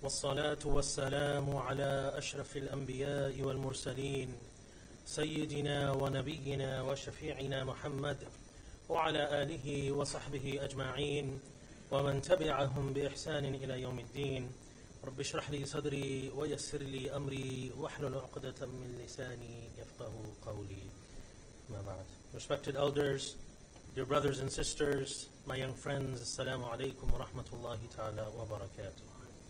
والصلاة والسلام على أشرف الأنبياء والمرسلين سيدنا ونبينا وشفيعنا محمد وعلى آله وصحبه أجمعين ومن تبعهم بإحسان إلى يوم الدين. رب اشرح لي صدري ويسر لي أمري واحلل عقدة من لساني يفقه قولي. ما بعد. Respected elders, dear brothers and sisters, my young friends, Assalamu alaikum wa rahmatullahi ta'ala wa barakatuh.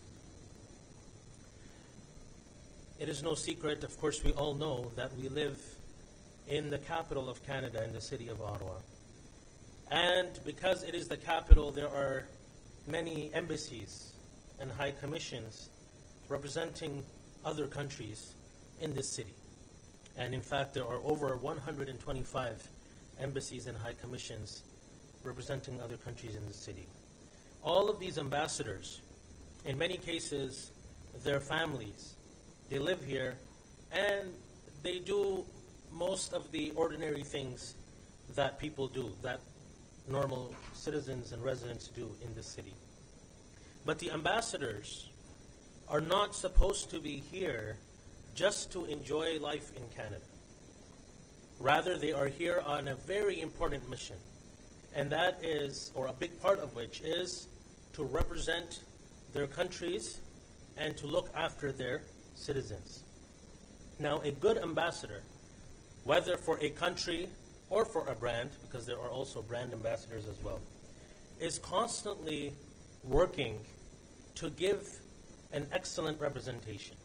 It is no secret, of course we all know, that we live in the capital of Canada, in the city of Ottawa. And because it is the capital, there are many embassies and high commissions representing other countries in this city. And in fact, there are over 125 embassies and high commissions representing other countries in the city. All of these ambassadors, in many cases, their families, they live here and they do most of the ordinary things that people do, that normal citizens and residents do in the city. But the ambassadors are not supposed to be here just to enjoy life in Canada. Rather, they are here on a very important mission, and that is, or a big part of which is, to represent their countries and to look after their citizens. Now, a good ambassador, whether for a country or for a brand, because there are also brand ambassadors as well, is constantly working to give an excellent representation.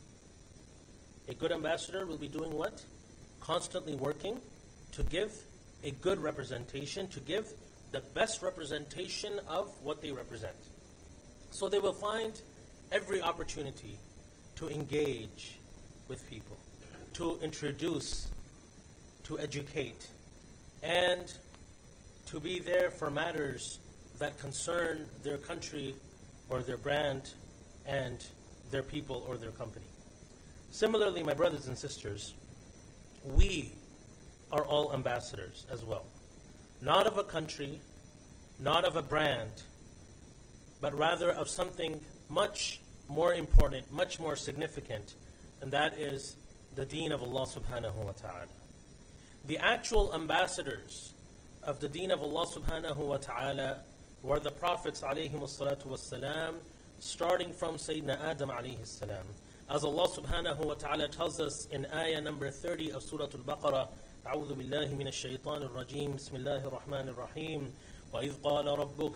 A good ambassador will be doing what? Constantly working to give a good representation, to give the best representation of what they represent. So they will find every opportunity to engage with people, to introduce, to educate, and to be there for matters that concern their country or their brand and their people or their company. Similarly, my brothers and sisters, we are all ambassadors as well. Not of a country, not of a brand, but rather of something much more important, much more significant, and that is the deen of Allah subhanahu wa ta'ala. The actual ambassadors of the deen of Allah subhanahu wa ta'ala were the prophets alayhimu salatu wassalam, starting from Sayyidina Adam alayhi salam. As Allah subhanahu wa ta'ala tells us in ayah number 30 of Surah Al-Baqarah, أعوذ بالله من الشيطان الرجيم بسم الله الرحمن الرحيم وإذ قال ربك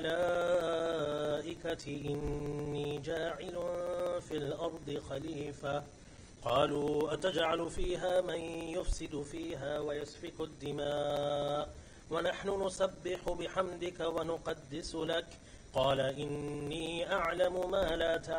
للملائكة إني جاعل في الأرض خليفة قالوا أتجعل فيها من يفسد فيها ويسفك الدماء ونحن نسبح بحمدك ونقدس لك قال إني أعلم ما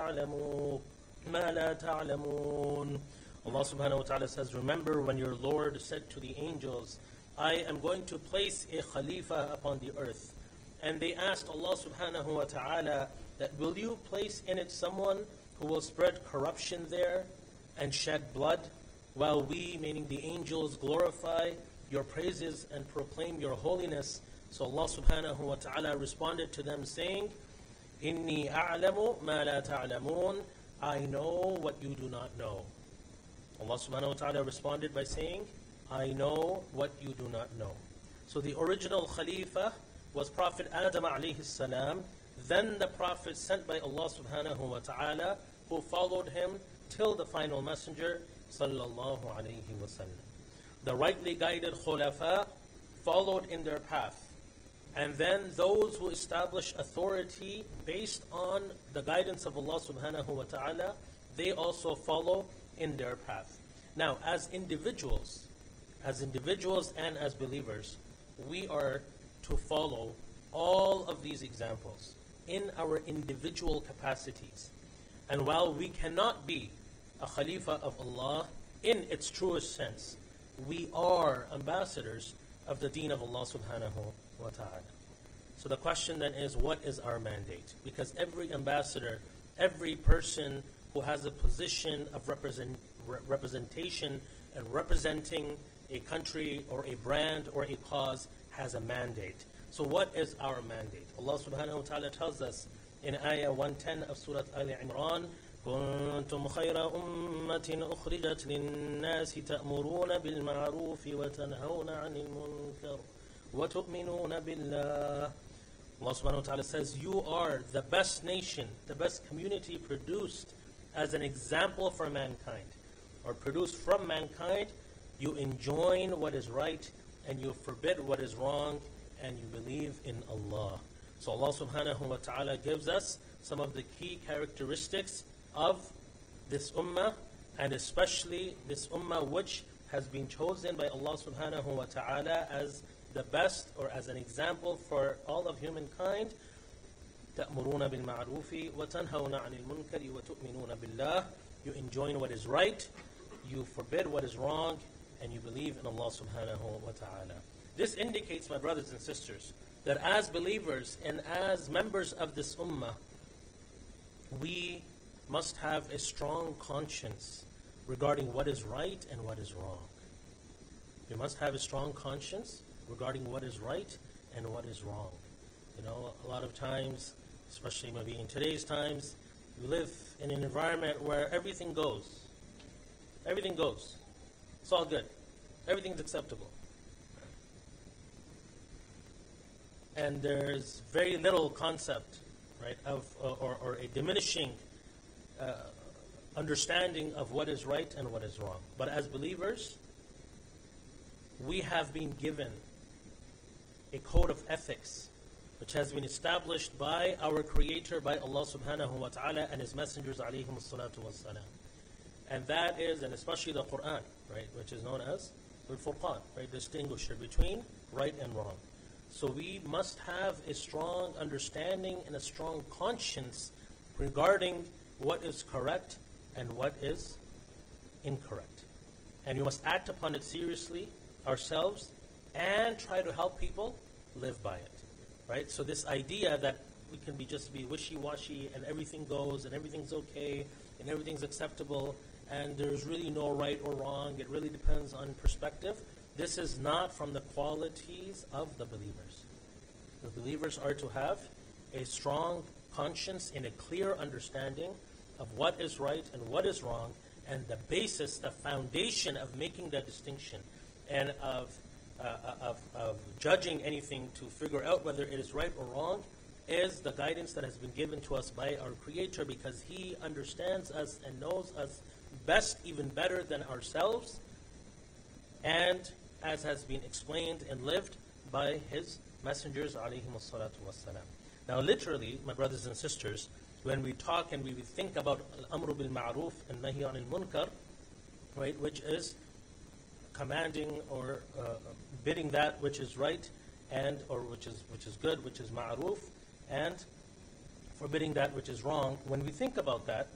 لا تعلمون. Allah subhanahu wa ta'ala says, remember when your Lord said to the angels, I am going to place a Khalifa upon the earth. And they asked Allah subhanahu wa ta'ala that, will you place in it someone who will spread corruption there and shed blood, while we, meaning the angels, glorify your praises and proclaim your holiness? So Allah subhanahu wa ta'ala responded to them saying, Inni a'lamu ma la ta'lamun, I know what you do not know. Allah subhanahu wa ta'ala responded by saying, I know what you do not know. So the original Khalifa was Prophet Adam alayhi salam, then the Prophet sent by Allah subhanahu wa ta'ala, who followed him till the final messenger sallallahu alayhi wa sallam. The rightly guided Khulafa followed in their path. And then those who establish authority based on the guidance of Allah subhanahu wa ta'ala, they also follow in their path. Now, as individuals and as believers, we are to follow all of these examples in our individual capacities. And while we cannot be a Khalifa of Allah in its truest sense, we are ambassadors of the deen of Allah subhanahu wa ta'ala. So the question then is, what is our mandate? Because every ambassador, every person who has a position of representation and representing a country or a brand or a cause has a mandate. So what is our mandate? Allah subhanahu wa ta'ala tells us in Ayah 110 of Surah Al-Imran, كنتم خير أمة أخرجت للناس تأمرون بالمعروف وتنهون عن المنكر وتؤمنون بالله. Allah subhanahu wa ta'ala says, you are the best nation, the best community produced as an example for mankind, or produced from mankind. You enjoin what is right and you forbid what is wrong, and you believe in Allah. So Allah subhanahu wa ta'ala gives us some of the key characteristics of this ummah, and especially this ummah which has been chosen by Allah subhanahu wa ta'ala as the best, or as an example for all of humankind. تَأْمُرُونَ بِالْمَعْرُوفِ وَتَنْهَوْنَ عَنِ الْمُنْكَرِ وَتُؤْمِنُونَ بِاللَّهِ. You enjoin what is right, you forbid what is wrong, and you believe in Allah subhanahu wa ta'ala. This indicates, my brothers and sisters, that as believers and as members of this ummah, we must have a strong conscience regarding what is right and what is wrong. We must have a strong conscience regarding what is right and what is wrong. You know, a lot of times, especially maybe in today's times, we live in an environment where everything goes. Everything goes. It's all good. Everything's acceptable. And there's very little concept, right, of or a diminishing understanding of what is right and what is wrong. But as believers, we have been given a code of ethics which has been established by our Creator, by Allah subhanahu wa ta'ala and His messengers alayhim salatu wassalam. And that is, and especially the Quran, right, which is known as Al-Furqan, right, distinguisher between right and wrong. So we must have a strong understanding and a strong conscience regarding what is correct and what is incorrect. And we must act upon it seriously ourselves and try to help people live by it. Right? So this idea that we can just be wishy-washy and everything goes and everything's okay and everything's acceptable and there's really no right or wrong, it really depends on perspective. This is not from the qualities of the believers. The believers are to have a strong conscience and a clear understanding of what is right and what is wrong, and the basis, the foundation of making that distinction and of judging anything to figure out whether it is right or wrong is the guidance that has been given to us by our Creator, because He understands us and knows us best, even better than ourselves, and as has been explained and lived by His messengers alayhim as-salatu wassalam. Now literally, my brothers and sisters, when we talk and we think about al-amru bil-ma'ruf and nahi anil munkar, right, which is commanding or bidding that which is right and or which is good, which is ma'ruf, and forbidding that which is wrong, when we think about that,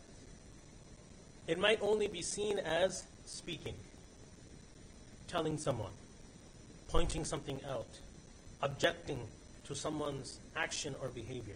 it might only be seen as speaking, telling someone, pointing something out, objecting to someone's action or behavior.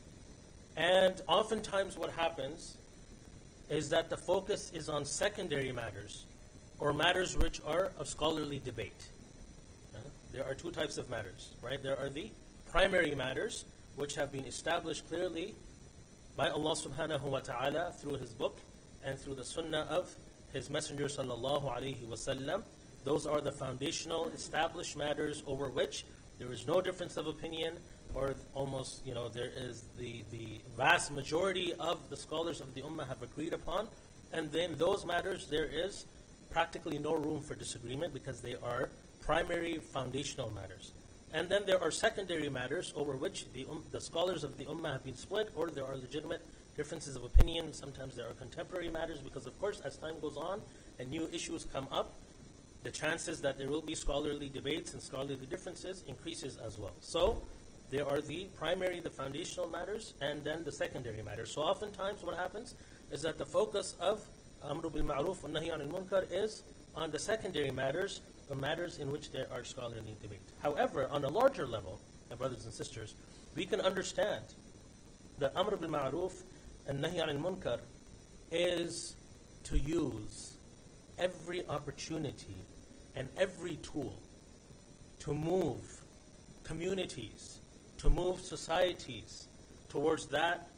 And oftentimes what happens is that the focus is on secondary matters, or matters which are of scholarly debate. There are two types of matters, right? There are the primary matters, which have been established clearly by Allah subhanahu wa ta'ala through His book and through the sunnah of His Messenger sallallahu alayhi wa sallam. Those are the foundational established matters over which there is no difference of opinion, or almost, there is the vast majority of the scholars of the ummah have agreed upon. And then those matters, there is practically no room for disagreement because they are primary foundational matters. And then there are secondary matters over which the scholars of the ummah have been split, or there are legitimate differences of opinion. Sometimes there are contemporary matters because, of course, as time goes on and new issues come up, the chances that there will be scholarly debates and scholarly differences increases as well. So there are the primary, the foundational matters, and then the secondary matters. So oftentimes what happens is that the focus of Amru bil Ma'ruf and Nahi anil Munkar is on the secondary matters, or matters in which there are scholarly debate. However, on a larger level, my brothers and sisters, we can understand that Amru bil Ma'ruf and Nahi anil Munkar is to use every opportunity and every tool to move communities, to move societies towards that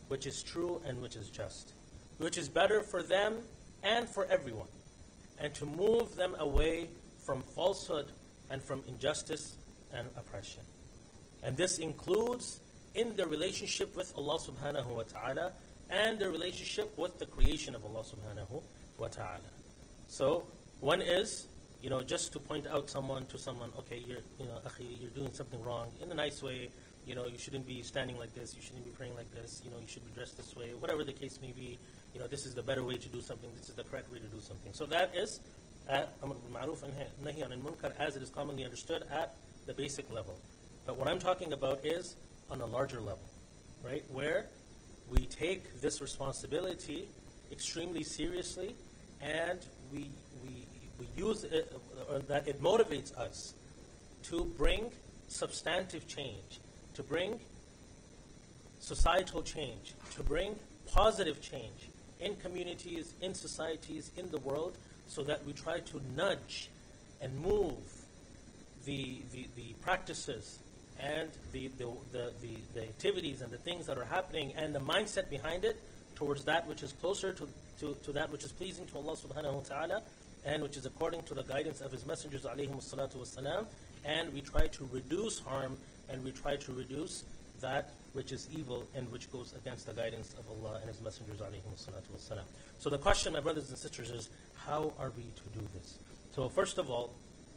which is true and which is just, which is better for them and for everyone, and to move them away from falsehood and from injustice and oppression. And this includes in the relationship with Allah subhanahu wa ta'ala and the relationship with the creation of Allah subhanahu wa ta'ala. So one is, just to point out to someone, okay, you're doing something wrong in a nice way. You shouldn't be standing like this. You shouldn't be praying like this. You should be dressed this way. Whatever the case may be, this is the better way to do something. This is the correct way to do something. So that is Amr bil Ma'ruf and Nahi Anil Munkar as it is commonly understood at the basic level. But what I'm talking about is on a larger level, right? Where we take this responsibility extremely seriously, and we use it, that it motivates us to bring substantive change, to bring societal change, to bring positive change in communities, in societies, in the world, so that we try to nudge and move the practices and the activities and the things that are happening and the mindset behind it towards that which is closer to that which is pleasing to Allah subhanahu wa ta'ala, and which is according to the guidance of His messengers alayhimus salatu wassalam, and we try to reduce harm and we try to reduce that which is evil and which goes against the guidance of Allah and His messengers alayhimus salatu wassalam. So the question, my brothers and sisters, is how are we to do this? So first of all,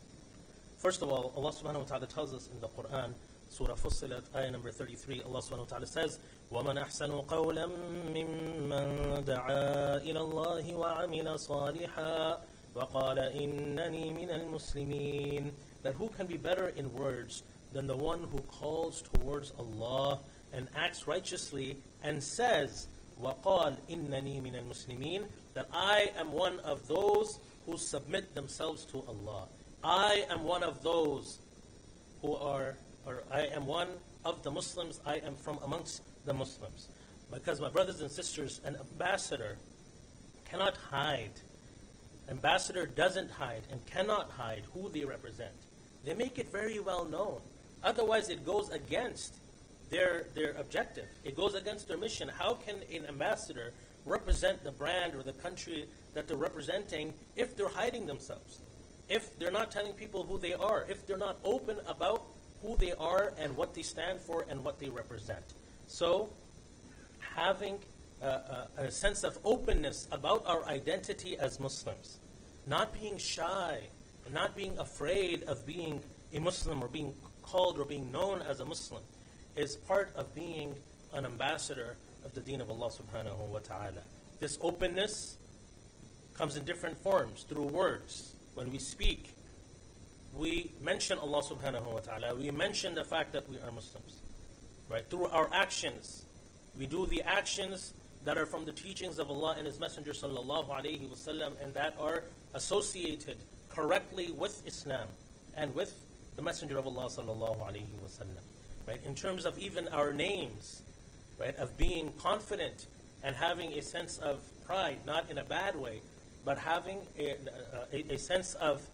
Allah subhanahu wa ta'ala tells us in the Quran, Surah Fussilat, ayah number 33, Allah subhanahu wa ta'ala says, وَمَنْ أَحْسَنُ قَوْلًا مِّمَّنْ دَعَا إِلَى اللَّهِ وَعَمِلَ صَالِحًا وَقَالَ إِنَّنِي مِنَ الْمُسْلِمِينَ. That who can be better in words than the one who calls towards Allah and acts righteously and says, وَقَالَ إِنَّنِي مِنَ الْمُسْلِمِينَ, that I am one of those who submit themselves to Allah. I am one of those who are, or I am one of the Muslims, I am from amongst the Muslims. Because my brothers and sisters, an ambassador cannot hide. Ambassador doesn't hide and cannot hide who they represent. They make it very well known. Otherwise it goes against their objective. It goes against their mission. How can an ambassador represent the brand or the country that they're representing if they're hiding themselves? If they're not telling people who they are, if they're not open about who they are and what they stand for and what they represent. So, having a sense of openness about our identity as Muslims, not being shy, and not being afraid of being a Muslim or being called or being known as a Muslim, is part of being an ambassador of the deen of Allah subhanahu wa ta'ala. This openness comes in different forms, through words. When we speak, we mention Allah subhanahu wa ta'ala. We mention the fact that we are Muslims. Right? Through our actions, we do the actions that are from the teachings of Allah and His Messenger sallallahu alayhi wasallam, and that are associated correctly with Islam and with the Messenger of Allah sallallahu alayhi wasallam. Right? In terms of even our names, right, of being confident and having a sense of pride, not in a bad way, but having a sense of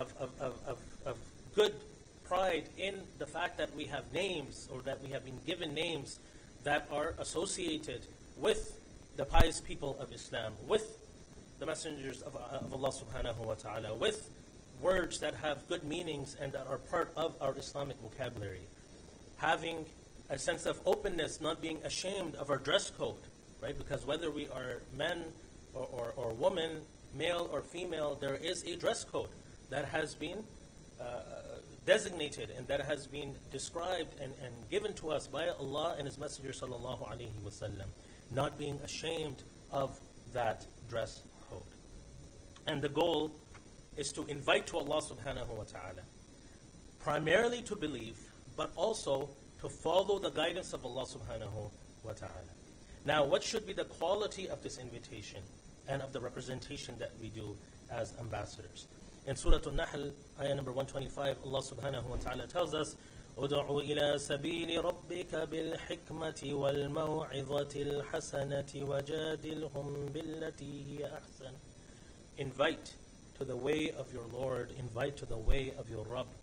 good pride in the fact that we have names, or that we have been given names that are associated with the pious people of Islam, with the messengers of Allah subhanahu wa ta'ala, with words that have good meanings and that are part of our Islamic vocabulary. Having a sense of openness, not being ashamed of our dress code, right? Because whether we are men or women, male or female, there is a dress code that has been designated and that has been described and given to us by Allah and His Messenger sallallahu alaihi wasallam. Not being ashamed of that dress code. And the goal is to invite to Allah subhanahu wa ta'ala, primarily to believe, but also to follow the guidance of Allah subhanahu wa ta'ala. Now, what should be the quality of this invitation and of the representation that we do as ambassadors? In Surah An-Nahl, ayah number 125, Allah subhanahu wa ta'ala tells us, "Ud'u ila sabili rabbika bil hikmati wal maw'izati al hasanati wajadilhum billati hiya ahsan." Invite to the way of your Lord, invite to the way of your Rabb,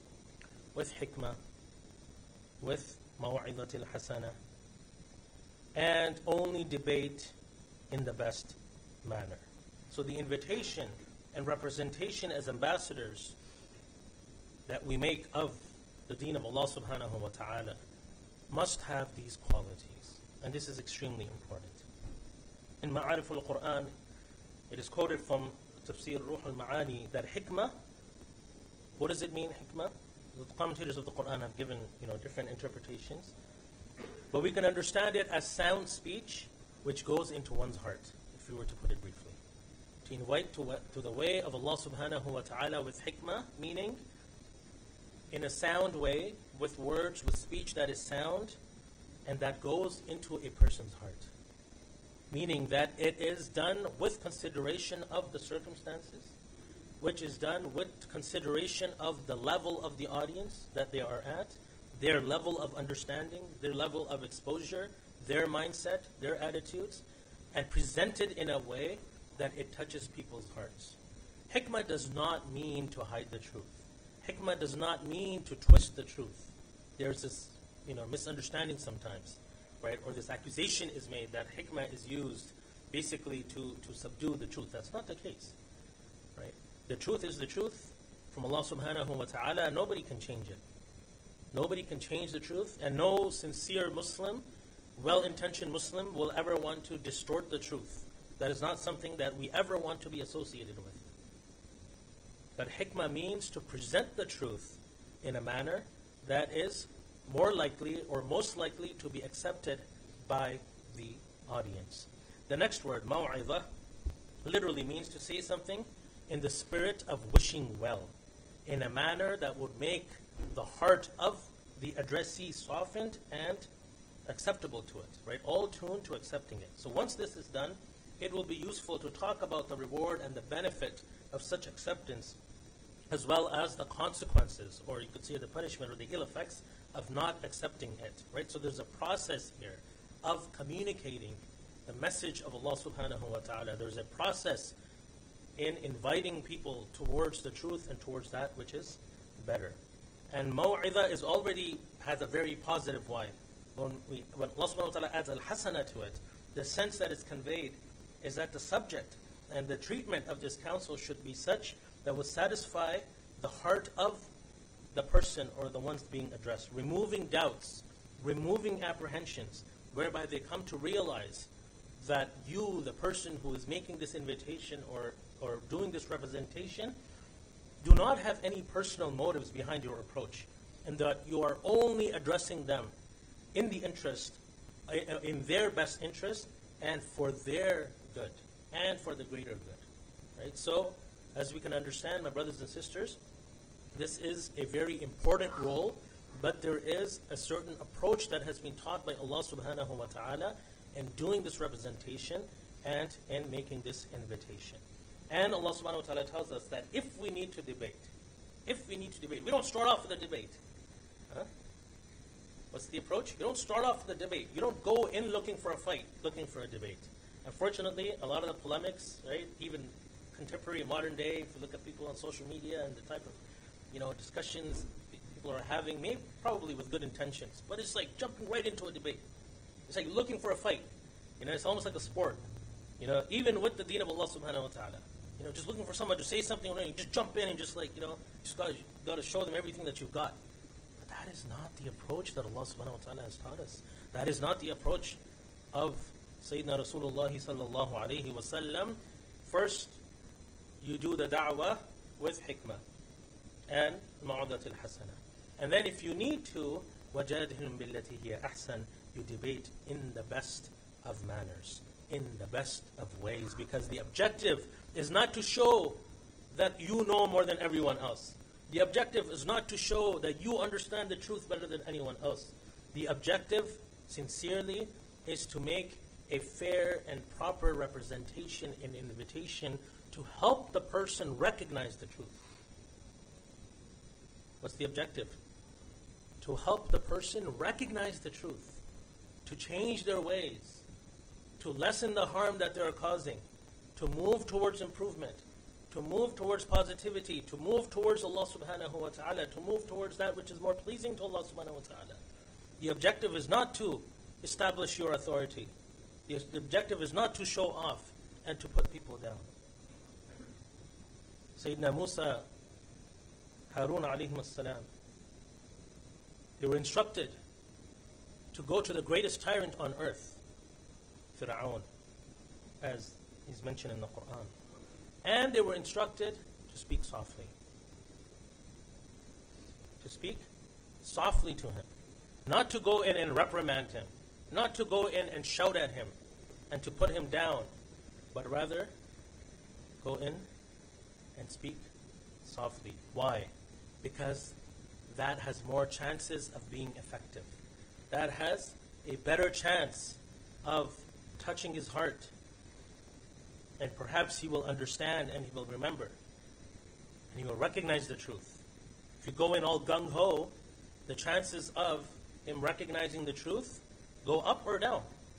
with hikmah, with maw'izati al hasana, and only debate in the best manner. So the invitation and representation as ambassadors that we make of the deen of Allah subhanahu wa ta'ala must have these qualities. And this is extremely important. In Ma'arif al-Quran, it is quoted from Tafsir Ruh al-Ma'ani that hikmah, what does it mean, hikmah? The commentators of the Quran have given different interpretations. But we can understand it as sound speech which goes into one's heart, if we were to put it briefly. To invite to the way of Allah subhanahu wa ta'ala with hikmah, meaning in a sound way, with words, with speech that is sound, and that goes into a person's heart. Meaning that it is done with consideration of the circumstances, which is done with consideration of the level of the audience that they are at, their level of understanding, their level of exposure, their mindset, their attitudes, and presented in a way that it touches people's hearts. Hikmah does not mean to hide the truth. Hikmah does not mean to twist the truth. There's this misunderstanding sometimes, right? Or this accusation is made that hikmah is used basically to subdue the truth. That's not the case, right? The truth is the truth from Allah subhanahu wa ta'ala. Nobody can change it. Nobody can change the truth, and no sincere Muslim, well-intentioned Muslim will ever want to distort the truth. That is not something that we ever want to be associated with. But hikmah means to present the truth in a manner that is more likely or most likely to be accepted by the audience. The next word, maw'idha, literally means to say something in the spirit of wishing well, in a manner that would make the heart of the addressee softened and acceptable to it, right? All tuned to accepting it. So once this is done, it will be useful to talk about the reward and the benefit of such acceptance, as well as the consequences, or you could say the punishment or the ill effects of not accepting it, right? So there's a process here of communicating the message of Allah subhanahu wa ta'ala. There's a process in inviting people towards the truth and towards that which is better. And maw'idha has a very positive vibe. When Allah subhanahu wa ta'ala adds al-hasana to it, the sense that is conveyed is that the subject and the treatment of this counsel should be such that would satisfy the heart of the person or the ones being addressed, removing doubts, removing apprehensions, whereby they come to realize that you, the person who is making this invitation or doing this representation, do not have any personal motives behind your approach, and that you are only addressing them in the interest, in their best interest, and for their good, and for the greater good. Right? So, as we can understand, my brothers and sisters, this is a very important role, but there is a certain approach that has been taught by Allah subhanahu wa ta'ala in doing this representation and in making this invitation. And Allah subhanahu wa ta'ala tells us that if we need to debate, we don't start off with a debate. What's the approach? You don't start off with a debate. You don't go in looking for a fight, looking for a debate. Unfortunately, a lot of the polemics, right, even contemporary modern day, if you look at people on social media and the type of discussions people are having, maybe probably with good intentions, but it's like jumping right into a debate. It's like looking for a fight. It's almost like a sport. Even with the deen of Allah subhanahu wa ta'ala. Just looking for someone to say something, you just jump in and just got to show them everything that you've got. But that is not the approach that Allah subhanahu wa ta'ala has taught us. That is not the approach of Sayyidina Rasulullah sallallahu alayhi wa sallam. First, you do the da'wah with hikmah and ma'udat al-hasana. And then if you need to, وَجَادِهِمْ بِالَّتِي هِيَ أَحْسَنُ, you debate in the best of manners, in the best of ways, because the objective is not to show that you know more than everyone else. The objective is not to show that you understand the truth better than anyone else. The objective, sincerely, is to make a fair and proper representation and invitation to help the person recognize the truth. What's the objective? To help the person recognize the truth, to change their ways, to lessen the harm that they are causing, to move towards improvement, to move towards positivity, to move towards Allah subhanahu wa ta'ala, to move towards that which is more pleasing to Allah subhanahu wa ta'ala. The objective is not to, establish your authority. The objective is not to show off and to put people down. Sayyidina Musa, Harun alayhim as-salam, they were instructed to go to the greatest tyrant on earth, Fir'aun, as is mentioned in the Quran. And they were instructed to speak softly. To speak softly to him. Not to go in and reprimand him. Not to go in and shout at him and to put him down. But rather, go in and speak softly. Why? Because that has more chances of being effective. That has a better chance of touching his heart. And perhaps he will understand and he will remember. And he will recognize the truth. If you go in all gung-ho, the chances of him recognizing the truth go up or down.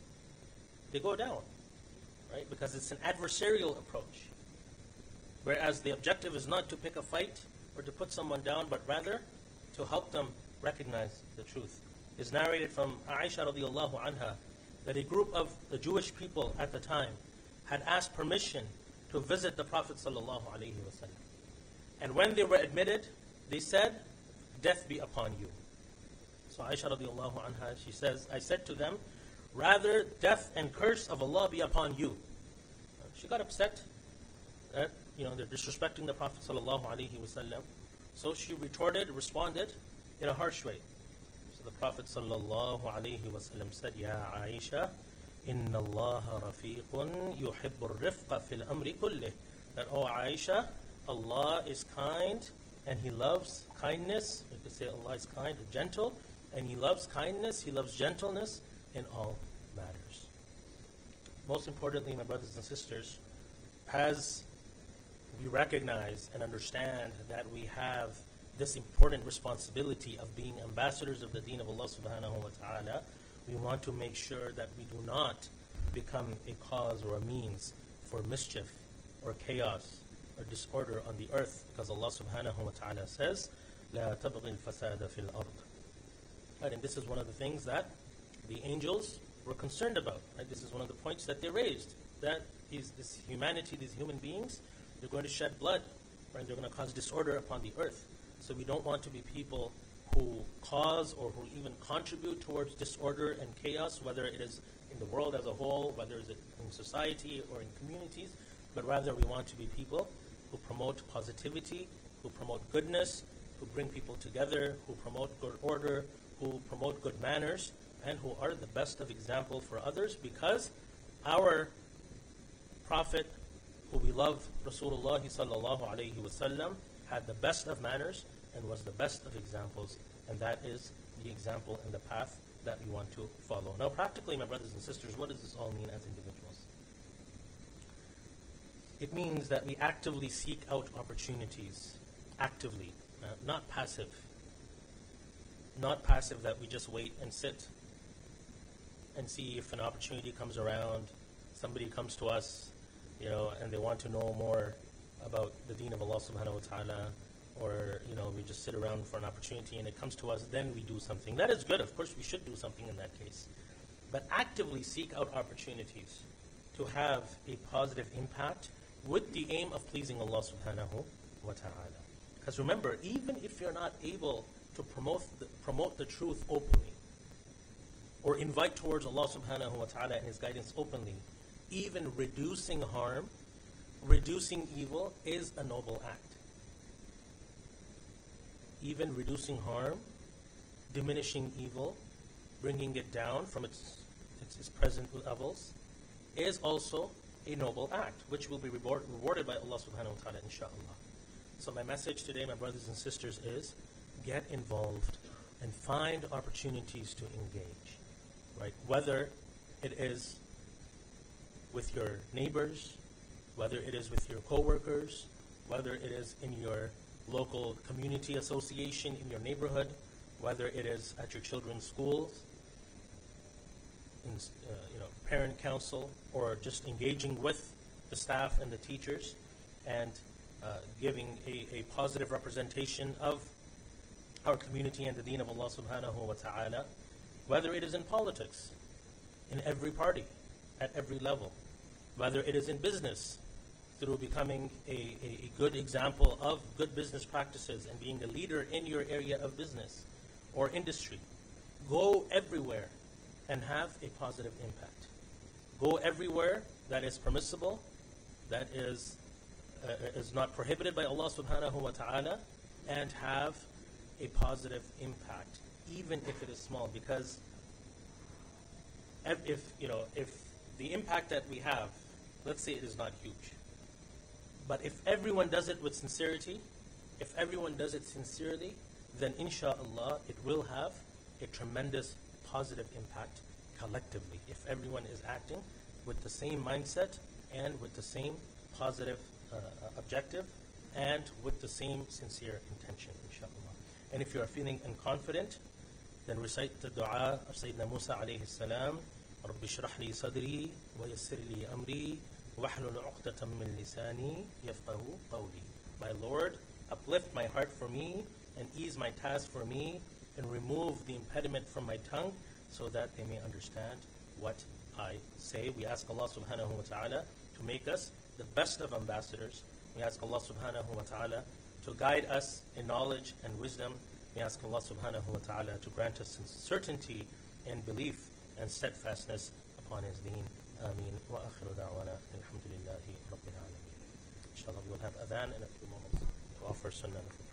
They go down, right? Because it's an adversarial approach. Whereas the objective is not to pick a fight or to put someone down, but rather to help them recognize the truth. It's narrated from Aisha radiallahu anha that a group of the Jewish people at the time had asked permission to visit the Prophet sallallahu alaihi wasallam. And when they were admitted, they said, "Death be upon you." So Aisha radiallahu anha, she says, "I said to them, rather death and curse of Allah be upon you." She got upset that they're disrespecting the Prophet sallallahu alaihi wasallam. So she responded in a harsh way. So the Prophet sallallahu alaihi wasallam said, "Ya Aisha, inna Allah rafiqun yuhibbur rifqa fil amri kullih." That, oh Aisha, Allah is kind and He loves kindness. You could say Allah is kind or gentle, and He loves kindness, He loves gentleness in all matters. Most importantly, my brothers and sisters, as we recognize and understand that we have this important responsibility of being ambassadors of the deen of Allah subhanahu wa ta'ala, we want to make sure that we do not become a cause or a means for mischief or chaos or disorder on the earth, because Allah subhanahu wa ta'ala says, "La tabghi al-fasada fil ard." Right, and this is one of the things that the angels were concerned about. Right? This is one of the points that they raised, that this humanity, these human beings, they're going to shed blood, right? They're going to cause disorder upon the earth. So we don't want to be people who cause or who even contribute towards disorder and chaos, whether it is in the world as a whole, whether it is in society or in communities, but rather we want to be people who promote positivity, who promote goodness, who bring people together, who promote good order, who promote good manners, and who are the best of example for others, because our Prophet, who we love, Rasulullah sallallahu alayhi wasallam, had the best of manners and was the best of examples, and that is the example and the path that we want to follow. Now, practically, my brothers and sisters, what does this all mean as individuals? It means that we actively seek out opportunities, actively, not passive. Not passive that we just wait and sit and see if an opportunity comes around, somebody comes to us, and they want to know more about the deen of Allah subhanahu wa ta'ala, or, we just sit around for an opportunity and it comes to us, then we do something. That is good. Of course, we should do something in that case. But actively seek out opportunities to have a positive impact with the aim of pleasing Allah subhanahu wa ta'ala. Because remember, even if you're not able to promote the truth openly, or invite towards Allah subhanahu wa ta'ala and His guidance openly, even reducing harm, reducing evil is a noble act. Even reducing harm, diminishing evil, bringing it down from its present levels, is also a noble act, which will be rewarded by Allah subhanahu wa ta'ala, inshaAllah. So my message today, my brothers and sisters, is get involved and find opportunities to engage, right? Whether it is with your neighbors, whether it is with your coworkers, whether it is in your local community association in your neighborhood, whether it is at your children's schools, in parent council, or just engaging with the staff and the teachers and giving a positive representation of our community and the deen of Allah subhanahu wa ta'ala, whether it is in politics, in every party, at every level, whether it is in business, through becoming a good example of good business practices and being a leader in your area of business or industry. Go everywhere and have a positive impact. Go everywhere that is permissible, that is not prohibited by Allah subhanahu wa ta'ala, and have a positive impact, even if it is small. Because if the impact that we have, let's say it is not huge, but if everyone does it with sincerity, if everyone does it sincerely, then insha'Allah it will have a tremendous positive impact collectively. If everyone is acting with the same mindset and with the same positive objective and with the same sincere intention, insha'Allah. And if you are feeling unconfident, then recite the dua of Sayyidina Musa alayhi salam, رَبِّ اشْرَحْ لِي صَدْرِي وَيَسِّرْ لِي أَمْرِي وَاحْلُلْ عُقْدَةً مِّن لِسَانِي يَفْقَهُ قَوْلِي. My Lord, uplift my heart for me and ease my task for me and remove the impediment from my tongue so that they may understand what I say. We ask Allah subhanahu wa ta'ala to make us the best of ambassadors. We ask Allah subhanahu wa ta'ala to guide us in knowledge and wisdom. We ask Allah subhanahu wa ta'ala to grant us certainty and belief and steadfastness upon His deen. Ameen. Wa akhiru da'wana alhamdulillahi rabbil alameen. Inshallah we will have adhan in a few moments to offer sunnah.